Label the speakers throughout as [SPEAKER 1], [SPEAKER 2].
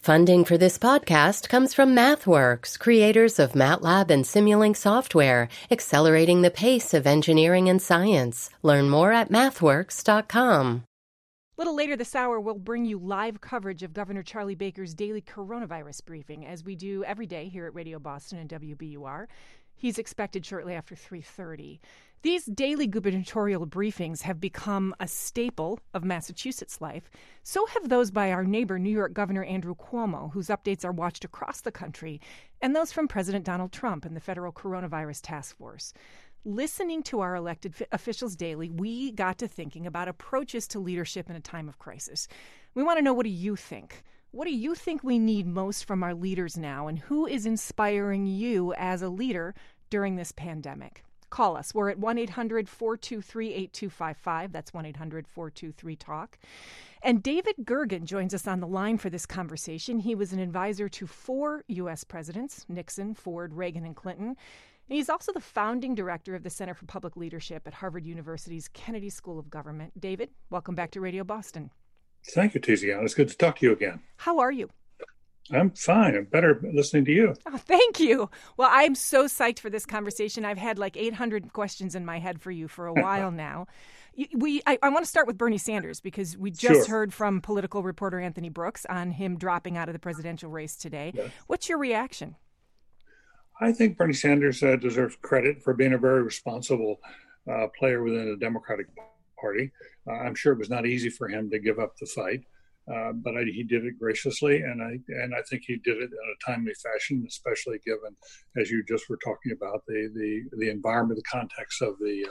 [SPEAKER 1] Funding for this podcast comes from MathWorks, creators of MATLAB and Simulink software, accelerating the pace of engineering and science. Learn more at mathworks.com.
[SPEAKER 2] A little later this hour, we'll bring you live coverage of Governor Charlie Baker's daily coronavirus briefing, as we do every day here at Radio Boston and WBUR. He's expected shortly after 3:30. These daily gubernatorial briefings have become a staple of Massachusetts life. So have those by our neighbor, New York Governor Andrew Cuomo, whose updates are watched across the country, and those from President Donald Trump and the Federal Coronavirus Task Force. Listening to our elected officials daily, we got to thinking about approaches to leadership in a time of crisis. We want to know, what do you think? What do you think we need most from our leaders now, and who is inspiring you as a leader during this pandemic? Call us. We're at 1-800-423-8255. That's 1-800-423-TALK. And David Gergen joins us on the line for this conversation. He was an advisor to 4 U.S. presidents: Nixon, Ford, Reagan, and Clinton. And he's also the founding director of the Center for Public Leadership at Harvard University's Kennedy School of Government. David, welcome back to Radio Boston.
[SPEAKER 3] Thank you, Tiziana. It's good to talk to you again.
[SPEAKER 2] How are you?
[SPEAKER 3] I'm fine. I'm better listening to you.
[SPEAKER 2] Oh, thank you. Well, I'm so psyched for this conversation. I've had like 800 questions in my head for you for a while now. I want to start with Bernie Sanders, because we just heard from political reporter Anthony Brooks on him dropping out of the presidential race today. Yes. What's your reaction?
[SPEAKER 3] I think Bernie Sanders deserves credit for being a very responsible player within the Democratic Party. I'm sure it was not easy for him to give up the fight. But he did it graciously, and I think he did it in a timely fashion, especially given, as you just were talking about, the environment, the context of the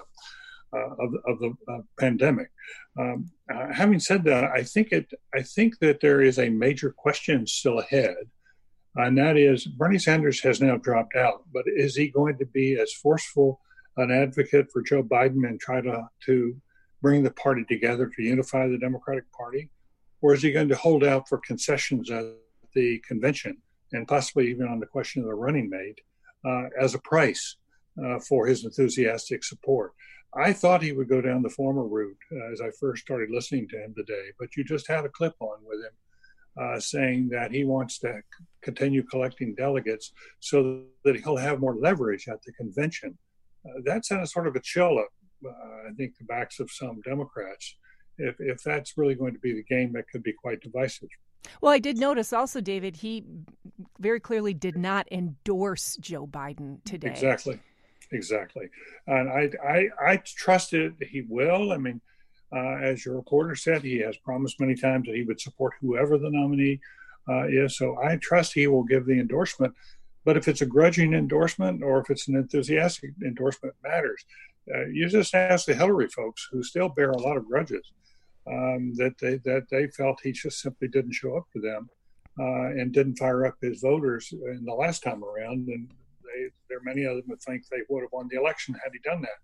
[SPEAKER 3] pandemic. Having said that, I think that there is a major question still ahead, and that is, Bernie Sanders has now dropped out, but is he going to be as forceful an advocate for Joe Biden and try to bring the party together to unify the Democratic Party? Or is he going to hold out for concessions at the convention, and possibly even on the question of the running mate, as a price for his enthusiastic support? I thought he would go down the former route as I first started listening to him today, but you just had a clip on with him saying that he wants to continue collecting delegates so that he'll have more leverage at the convention. That sent a sort of a chill up, I think, the backs of some Democrats. If that's really going to be the game, that could be quite divisive.
[SPEAKER 2] Well, I did notice also, David, he very clearly did not endorse Joe Biden today.
[SPEAKER 3] Exactly. And I trusted he will. I mean, as your reporter said, he has promised many times that he would support whoever the nominee is. So I trust he will give the endorsement. But if it's a grudging endorsement or if it's an enthusiastic endorsement, it matters. You just ask the Hillary folks, who still bear a lot of grudges, that they felt he just simply didn't show up for them and didn't fire up his voters in the last time around. And there are many of them that think they would have won the election had he done that.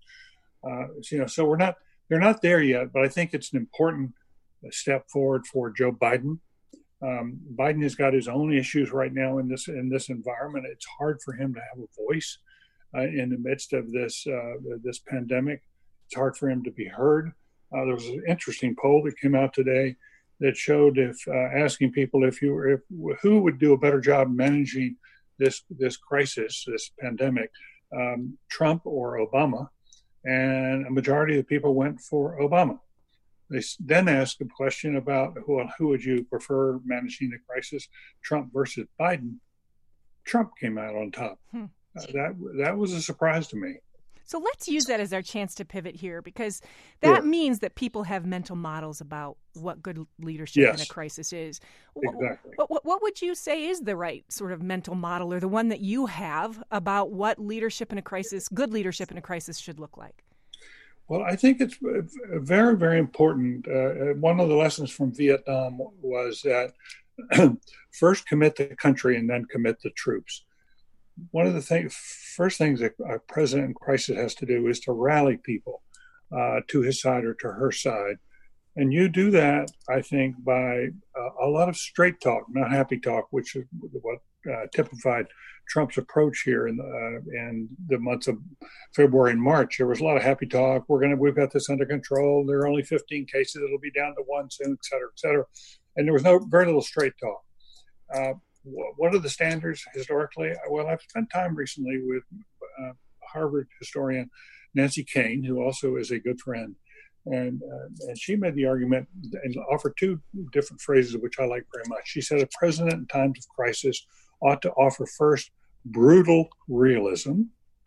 [SPEAKER 3] So they're not there yet, but I think it's an important step forward for Joe Biden. Biden has got his own issues right now in this environment. It's hard for him to have a voice in the midst of this pandemic. It's hard for him to be heard. There was an interesting poll that came out today that showed, if asking people who would do a better job managing this crisis, this pandemic, Trump or Obama, and a majority of the people went for Obama. They then asked a question about who would you prefer managing the crisis, Trump versus Biden. Trump came out on top. That was a surprise to me.
[SPEAKER 2] So let's use that as our chance to pivot here, because that means that people have mental models about what good leadership in a crisis is.
[SPEAKER 3] Exactly.
[SPEAKER 2] What would you say is the right sort of mental model, or the one that you have, about what leadership in a crisis, good leadership in a crisis, should look like?
[SPEAKER 3] Well, I think it's very, very important. One of the lessons from Vietnam was that first commit the country and then commit the troops. One of the first things that a president in crisis has to do is to rally people to his side or to her side. And you do that, I think, by a lot of straight talk, not happy talk, which is what typified Trump's approach here in the months of February and March. There was a lot of happy talk. We've got this under control. There are only 15 cases. It'll be down to 1 soon, et cetera, et cetera. And there was very little straight talk. what are the standards historically? Well, I've spent time recently with Harvard historian Nancy Kane, who also is a good friend. And she made the argument and offered two different phrases, which I like very much. She said a president in times of crisis ought to offer first brutal realism,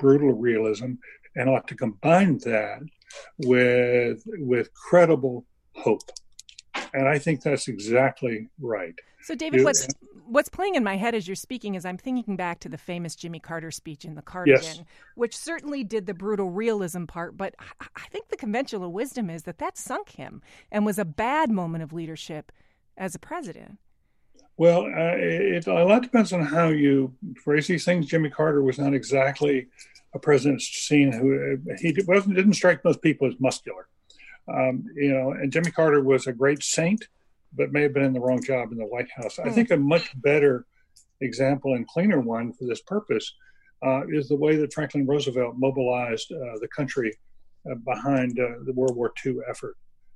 [SPEAKER 3] and ought to combine that with credible hope. And I think that's exactly right.
[SPEAKER 2] So, David, what's playing in my head as you're speaking is I'm thinking back to the famous Jimmy Carter speech in The Cardigan, yes, which certainly did the brutal realism part. But I think the conventional wisdom is that sunk him and was a bad moment of leadership as a president.
[SPEAKER 3] Well, a lot depends on how you phrase these things. Jimmy Carter was not exactly a president seen who didn't strike most people as muscular. And Jimmy Carter was a great saint, but may have been in the wrong job in the White House. I think a much better example and cleaner one for this purpose is the way that Franklin Roosevelt mobilized the country behind the World War II effort.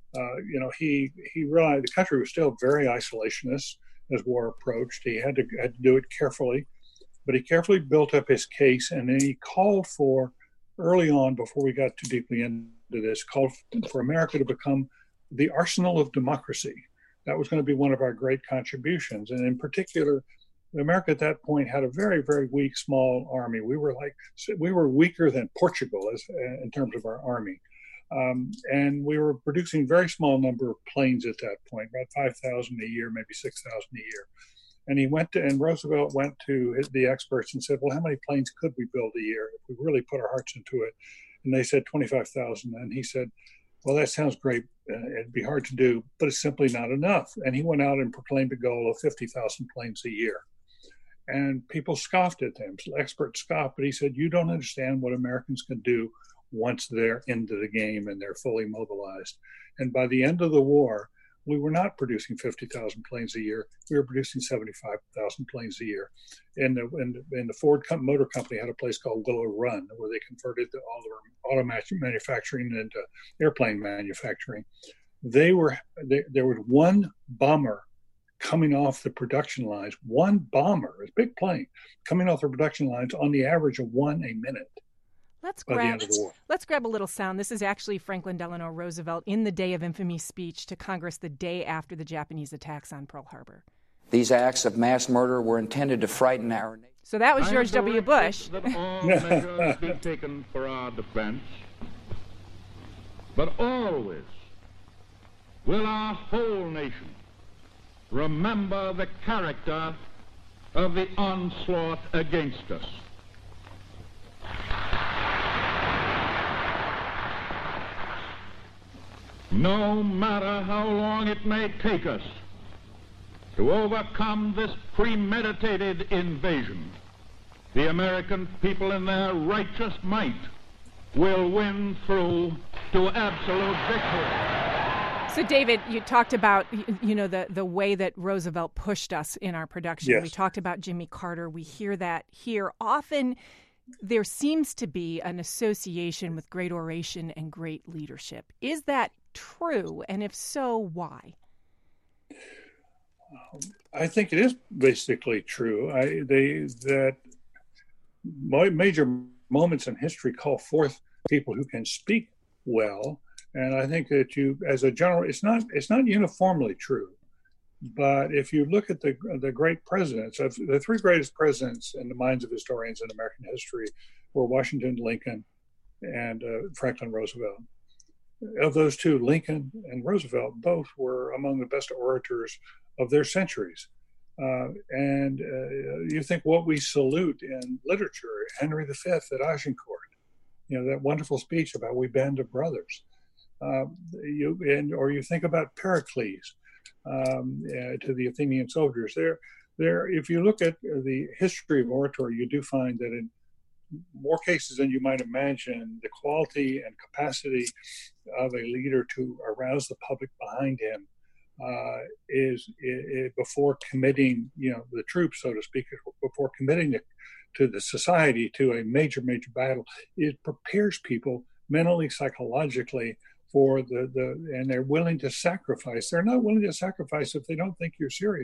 [SPEAKER 3] He realized the country was still very isolationist as war approached. He had to do it carefully, but he carefully built up his case, and then he called for, early on, before we got too deeply into this, called for America to become the arsenal of democracy. That was going to be one of our great contributions. And in particular, America at that point had a very, very weak, small army. We were weaker than Portugal in terms of our army. And we were producing very small number of planes at that point, about 5,000 a year, maybe 6,000 a year. And Roosevelt went to the experts and said, well, how many planes could we build a year if we really put our hearts into it? And they said 25,000. And he said, well, that sounds great. It'd be hard to do, but it's simply not enough. And he went out and proclaimed a goal of 50,000 planes a year. And people scoffed at him. Experts scoffed, but he said, you don't understand what Americans can do once they're into the game and they're fully mobilized. And by the end of the war, we were not producing 50,000 planes a year. We were producing 75,000 planes a year. And the Ford Motor Company had a place called Willow Run, where they converted all their auto manufacturing into airplane manufacturing. There was one bomber coming off the production lines, one bomber, a big plane, coming off the production lines on the average of one a minute.
[SPEAKER 2] Let's grab a little sound. This is actually Franklin Delano Roosevelt in the Day of Infamy speech to Congress the day after the Japanese attacks on Pearl Harbor.
[SPEAKER 4] These acts of mass murder were intended to frighten our nation.
[SPEAKER 2] So that was George W. Bush.
[SPEAKER 5] That all measures be taken for our defense, but always will our whole nation remember the character of the onslaught against us. No matter how long it may take us to overcome this premeditated invasion, the American people in their righteous might will win through to absolute victory.
[SPEAKER 2] So, David, you talked about, the way that Roosevelt pushed us in our production.
[SPEAKER 3] Yes.
[SPEAKER 2] We talked about Jimmy Carter. We hear that here. Often there seems to be an association with great oration and great leadership. Is that true? And if so, why?
[SPEAKER 3] I think it is basically true. That major moments in history call forth people who can speak well, and I think that as a general, it's not uniformly true. But if you look at the great presidents, the three greatest presidents in the minds of historians in American history were Washington, Lincoln, and Franklin Roosevelt. Of those two, Lincoln and Roosevelt both were among the best orators of their centuries. And you think what we salute in literature, Henry V at Agincourt, that wonderful speech about we band of brothers. Or you think about Pericles to the Athenian soldiers. If you look at the history of oratory, you do find that in more cases than you might imagine, the quality and capacity of a leader to arouse the public behind him is before committing, the troops, so to speak, before committing to the society to a major battle. It prepares people mentally, psychologically and they're willing to sacrifice. They're not willing to sacrifice if they don't think you're serious.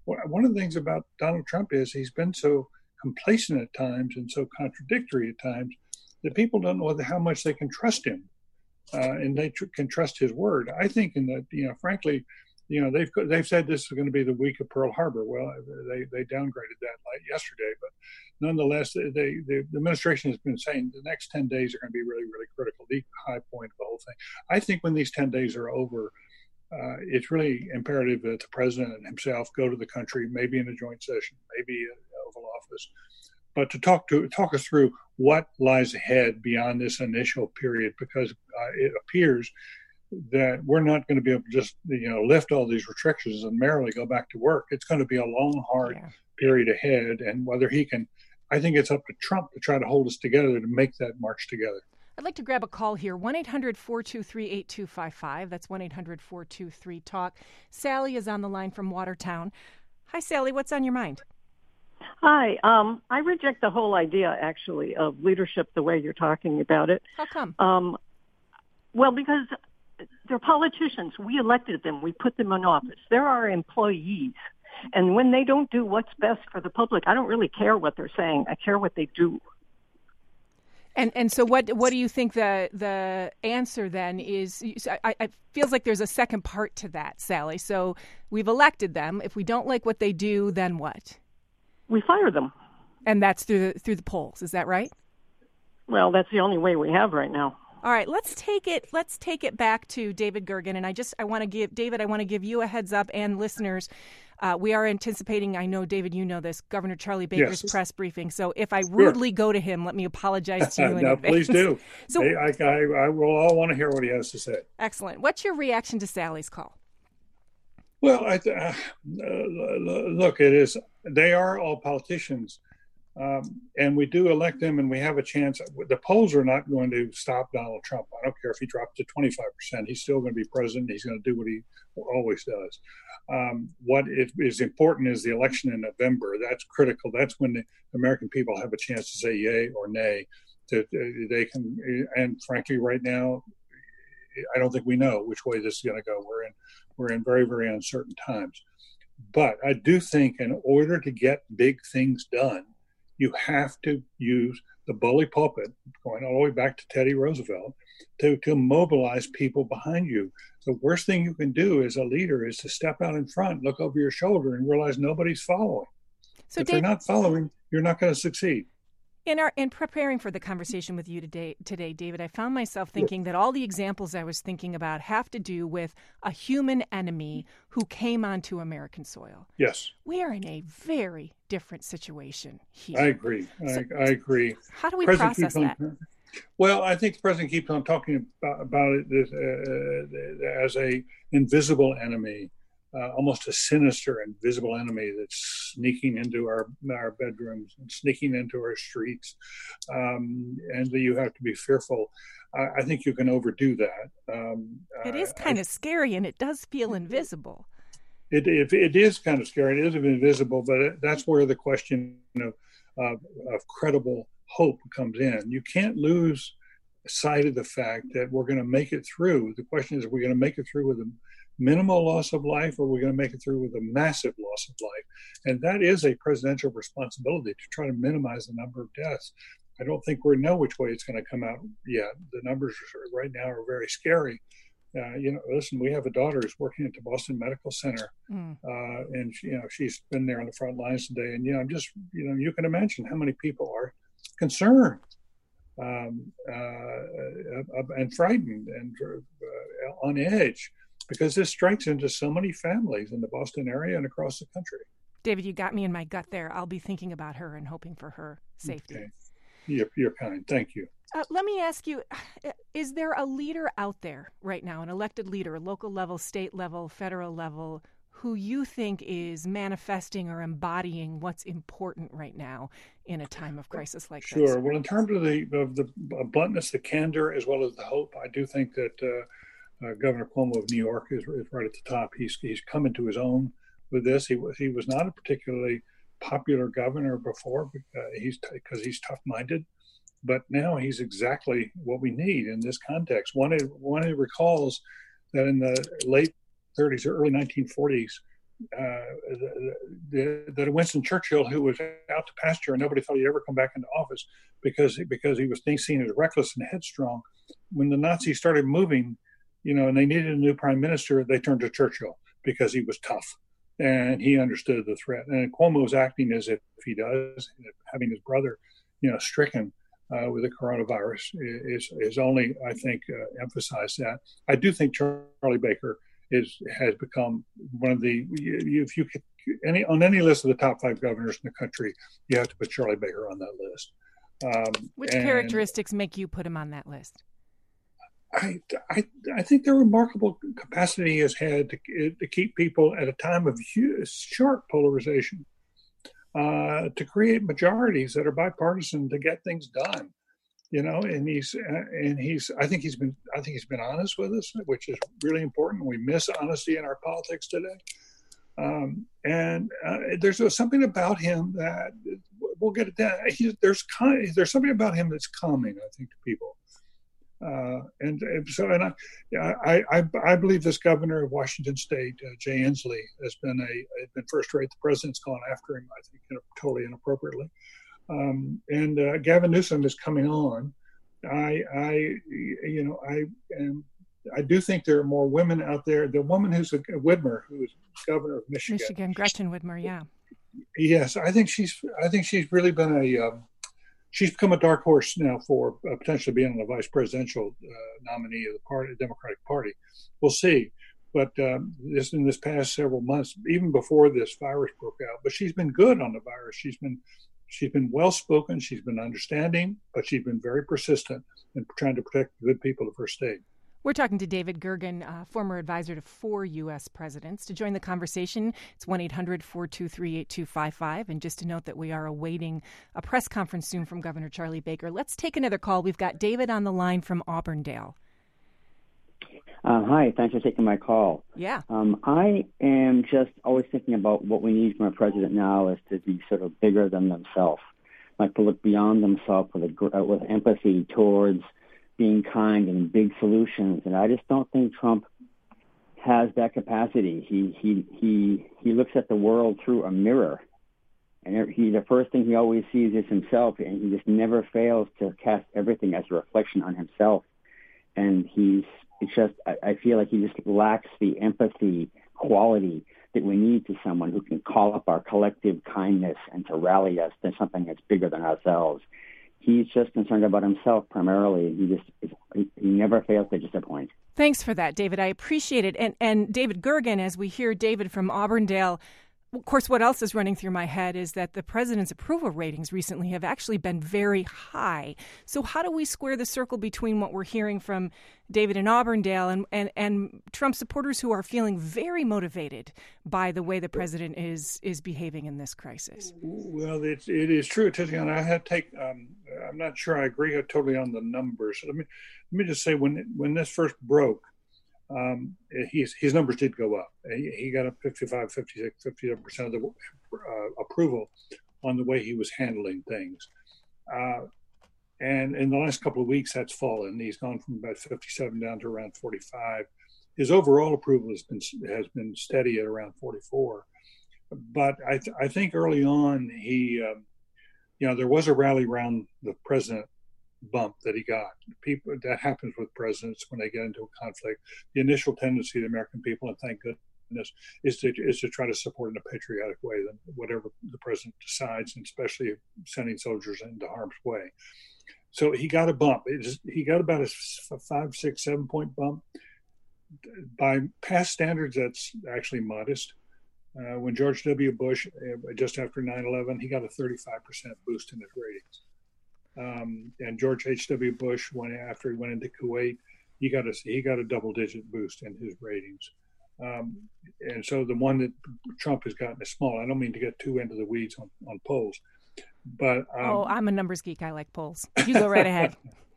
[SPEAKER 3] one of the things about Donald Trump is he's been so complacent at times and so contradictory at times that people don't know how much they can trust him, and they can trust his word. I think in that, frankly, they've said this is going to be the week of Pearl Harbor. Well, they downgraded that yesterday, but nonetheless, the administration has been saying the next 10 days are going to be really, really critical, the high point of the whole thing. I think when these 10 days are over, it's really imperative that the president himself go to the country, maybe in a joint session, maybe in Oval Office, but to talk us through what lies ahead beyond this initial period, because it appears that we're not going to be able to just lift all these restrictions and merrily go back to work. It's going to be a long, hard period ahead, and whether he can, I think it's up to Trump to try to hold us together to make that march together.
[SPEAKER 2] I'd like to grab a call here, 1-800-423-8255. That's 1-800-423-TALK. Sally is on the line from Watertown. Hi, Sally. What's on your mind?
[SPEAKER 6] Hi. I reject the whole idea, actually, of leadership the way you're talking about it.
[SPEAKER 2] How come?
[SPEAKER 6] Well, because they're politicians. We elected them. We put them in office. They're our employees. And when they don't do what's best for the public, I don't really care what they're saying. I care what they do.
[SPEAKER 2] And so what do you think the answer then is? I feels like there's a second part to that, Sally. So we've elected them. If we don't like what they do, then what?
[SPEAKER 6] We fire them.
[SPEAKER 2] And that's through the polls. Is that right?
[SPEAKER 6] Well, that's the only way we have right now.
[SPEAKER 2] All right, let's take it back to David Gergen, and I want to give you a heads up and listeners. We are anticipating, I know, David, you know this, Governor Charlie Baker's press briefing. So if I rudely go to him, let me apologize to you in advance.
[SPEAKER 3] Please do. So I will all want to hear what he has to say.
[SPEAKER 2] Excellent. What's your reaction to Sally's call?
[SPEAKER 3] Well, look, they are all politicians. And we do elect them, and we have a chance. The polls are not going to stop Donald Trump. I don't care if he drops to 25%. He's still going to be president. He's going to do what he always does. What is important is the election in November. That's critical. That's when the American people have a chance to say yay or nay. They can, and frankly, right now, I don't think we know which way this is going to go. We're in very, very uncertain times. But I do think in order to get big things done, you have to use the bully pulpit, going all the way back to Teddy Roosevelt, to mobilize people behind you. The worst thing you can do as a leader is to step out in front, look over your shoulder, and realize nobody's following. So if they're not following, you're not going to succeed.
[SPEAKER 2] In preparing for the conversation with you today, David, I found myself thinking that all the examples I was thinking about have to do with a human enemy who came onto American soil.
[SPEAKER 3] Yes.
[SPEAKER 2] We are in a very different situation here.
[SPEAKER 3] I agree. I agree.
[SPEAKER 2] How do we process that?
[SPEAKER 3] Well, I think the president keeps on talking about it as a invisible enemy. Almost a sinister, invisible enemy that's sneaking into our bedrooms and sneaking into our streets, and you have to be fearful. I think you can overdo that.
[SPEAKER 2] It is kind of scary, and it does feel invisible.
[SPEAKER 3] It is kind of scary. It is invisible, but that's where the question of credible hope comes in. You can't lose sight of the fact that we're going to make it through. The question is, are we going to make it through with a minimal loss of life, or are we going to make it through with a massive loss of life? And that is a presidential responsibility to try to minimize the number of deaths. I don't think we know which way it's going to come out yet. The numbers right now are very scary. Listen, we have a daughter who's working at the Boston Medical Center, and she's been there on the front lines today. And I'm just, you can imagine how many people are concerned and frightened and on edge, because this strikes into so many families in the Boston area and across the country.
[SPEAKER 2] David, you got me in my gut there. I'll be thinking about her and hoping for her safety.
[SPEAKER 3] Okay. You're kind. Thank you.
[SPEAKER 2] Let me ask you, is there a leader out there right now, an elected leader, local level, state level, federal level, who you think is manifesting or embodying what's important right now in a time of crisis like this?
[SPEAKER 3] Sure. Well, in terms of the bluntness, the candor, as well as the hope, I do think that Governor Cuomo of New York is right at the top. He's come into his own with this. He was not a particularly popular governor before, because he's tough-minded, but now he's exactly what we need in this context. One recalls that in the late 30s or early 1940s, that Winston Churchill, who was out to pasture and nobody thought he'd ever come back into office because he was seen as reckless and headstrong. When the Nazis started moving, and they needed a new prime minister, they turned to Churchill because he was tough and he understood the threat. And Cuomo is acting as if he does, having his brother, stricken with the coronavirus is only, I think, emphasized that. I do think Charlie Baker has become one of the, if you could, on any list of the top 5 governors in the country, you have to put Charlie Baker on that list.
[SPEAKER 2] Which characteristics make you put him on that list?
[SPEAKER 3] I think the remarkable capacity he has had to keep people at a time of sharp polarization, to create majorities that are bipartisan to get things done, and he's I think he's been honest with us, which is really important. We miss honesty in our politics today. And there's something about him that we'll get it down. There's something about him that's calming, I think, to people. I believe this governor of Washington State, Jay Inslee, has been first rate. The president's gone after him, I think, totally inappropriately. And Gavin Newsom is coming on. I do think there are more women out there. The woman who's Whitmer, who is governor of Michigan,
[SPEAKER 2] Gretchen Whitmer, yeah.
[SPEAKER 3] Yes, I think she's really been she's become a dark horse now for potentially being the vice presidential nominee of the Democratic Party. We'll see. But in this past several months, even before this virus broke out, but she's been good on the virus. She's been well-spoken. She's been understanding, but she's been very persistent in trying to protect the good people of her state.
[SPEAKER 2] We're talking to David Gergen, former advisor to 4 U.S. presidents. To join the conversation, it's 1-800-423-8255. And just to note that we are awaiting a press conference soon from Governor Charlie Baker. Let's take another call. We've got David on the line from Auburndale.
[SPEAKER 7] Hi, thanks for taking my call.
[SPEAKER 2] Yeah.
[SPEAKER 7] I am just always thinking about what we need from a president now is to be sort of bigger than themselves, like to look beyond themselves with empathy towards being kind and big solutions. And I just don't think Trump has that capacity. He looks at the world through a mirror, and the first thing he always sees is himself, and he just never fails to cast everything as a reflection on himself. And I feel like he just lacks the empathy quality that we need to someone who can call up our collective kindness and to rally us to something that's bigger than ourselves. He's just concerned about himself primarily. He never fails to disappoint.
[SPEAKER 2] Thanks for that, David. I appreciate it. And David Gergen, as we hear David from Auburndale, of course, what else is running through my head is that the president's approval ratings recently have actually been very high. So how do we square the circle between what we're hearing from David in Auburndale and Trump supporters who are feeling very motivated by the way the president is behaving in this crisis?
[SPEAKER 3] Well, it is true, Tatiana. I had to take. I'm not sure I agree totally on the numbers. Let me just say when this first broke, his numbers did go up. He got up 55, 56, 57% of the approval on the way he was handling things. And in the last couple of weeks, that's fallen. He's gone from about 57 down to around 45. His overall approval has been steady at around 44. But I think early on, there was a rally around the president bump that he got. People, that happens with presidents when they get into a conflict. The initial tendency of the American people, and thank goodness, is to try to support in a patriotic way than whatever the president decides, and especially sending soldiers into harm's way. So he got a bump. He got about a 5, 6, 7 point bump. By past standards, that's actually modest. When George W. Bush, just after 9/11, he got a 35% boost in his ratings. And George H.W. Bush, after he went into Kuwait, he got a double-digit boost in his ratings. And so the one that Trump has gotten is small. I don't mean to get too into the weeds on polls, but
[SPEAKER 2] I'm a numbers geek. I like polls. You go right ahead.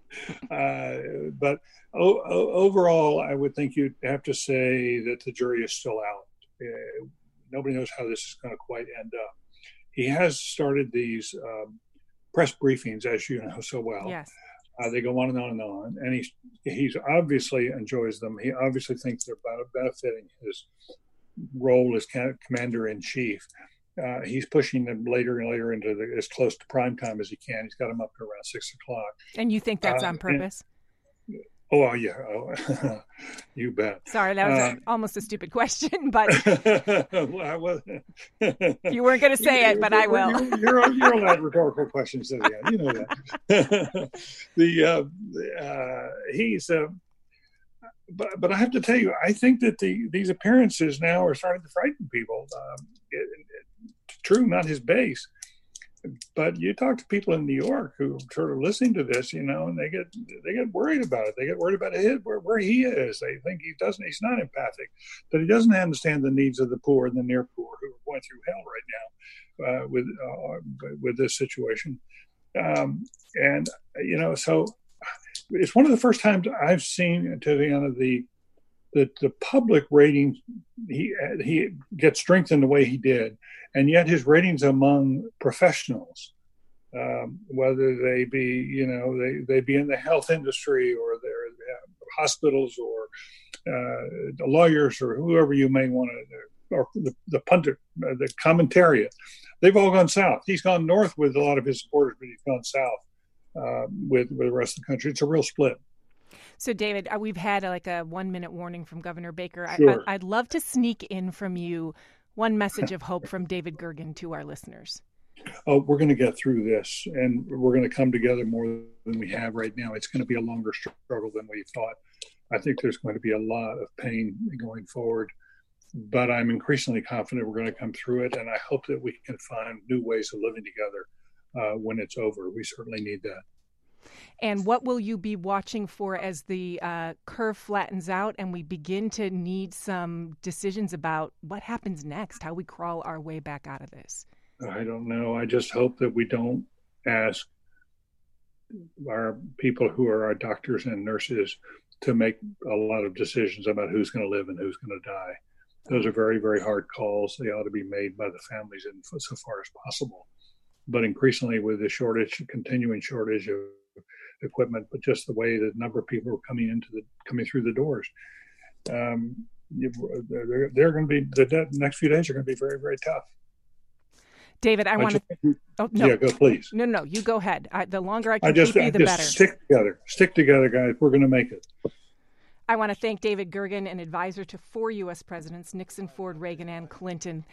[SPEAKER 3] But overall, I would think you'd have to say that the jury is still out. Nobody knows how this is going to quite end up. He has started these press briefings, as you know so well.
[SPEAKER 2] Yes.
[SPEAKER 3] They go on and on and on, and he's obviously enjoys them. He obviously thinks they're benefiting role as commander-in-chief. He's pushing them later and later into as close to prime time as he can. He's got them up to around 6 o'clock.
[SPEAKER 2] And you think that's on purpose?
[SPEAKER 3] Oh, yeah. Oh, you bet.
[SPEAKER 2] Sorry, that was almost a stupid question, but
[SPEAKER 3] well,
[SPEAKER 2] you weren't going to say it, but I will.
[SPEAKER 3] You're allowed rhetorical questions, so yeah, you know that. He's. But I have to tell you, I think that these appearances now are starting to frighten people. True, not his base. But you talk to people in New York who are sort of listening to this, and they get worried about it. They get worried about where he is. They think he's not empathic, that he doesn't understand the needs of the poor and the near poor who are going through hell right now with this situation. So it's one of the first times I've seen, to the end of the public ratings, he gets strengthened the way he did. And yet his ratings among professionals, whether they be, they be in the health industry or they're hospitals or lawyers or whoever you may want to, or the pundit, the commentariat, they've all gone south. He's gone north with a lot of his supporters, but he's gone south with the rest of the country. It's a real split.
[SPEAKER 2] So, David, we've had a 1-minute warning from Governor Baker.
[SPEAKER 3] Sure.
[SPEAKER 2] I'd love to sneak in from you one message of hope from David Gergen to our listeners.
[SPEAKER 3] Oh, we're going to get through this, and we're going to come together more than we have right now. It's going to be a longer struggle than we thought. I think there's going to be a lot of pain going forward, but I'm increasingly confident we're going to come through it, and I hope that we can find new ways of living together when it's over. We certainly need that.
[SPEAKER 2] And what will you be watching for as the curve flattens out and we begin to need some decisions about what happens next, how we crawl our way back out of this?
[SPEAKER 3] I don't know. I just hope that we don't ask our people who are our doctors and nurses to make a lot of decisions about who's going to live and who's going to die. Those are very, very hard calls. They ought to be made by the families so far as possible. But increasingly with the continuing shortage of equipment, but just the way the number of people are coming through the doors, they're going to be, the next few days are going to be very, very tough.
[SPEAKER 2] David, I want to. Oh no!
[SPEAKER 3] Yeah, go please.
[SPEAKER 2] No, you go ahead. The longer I can keep you, the better.
[SPEAKER 3] Stick together, guys. We're going to make it.
[SPEAKER 2] I want to thank David Gergen, an advisor to 4 U.S. presidents, Nixon, Ford, Reagan, and Clinton.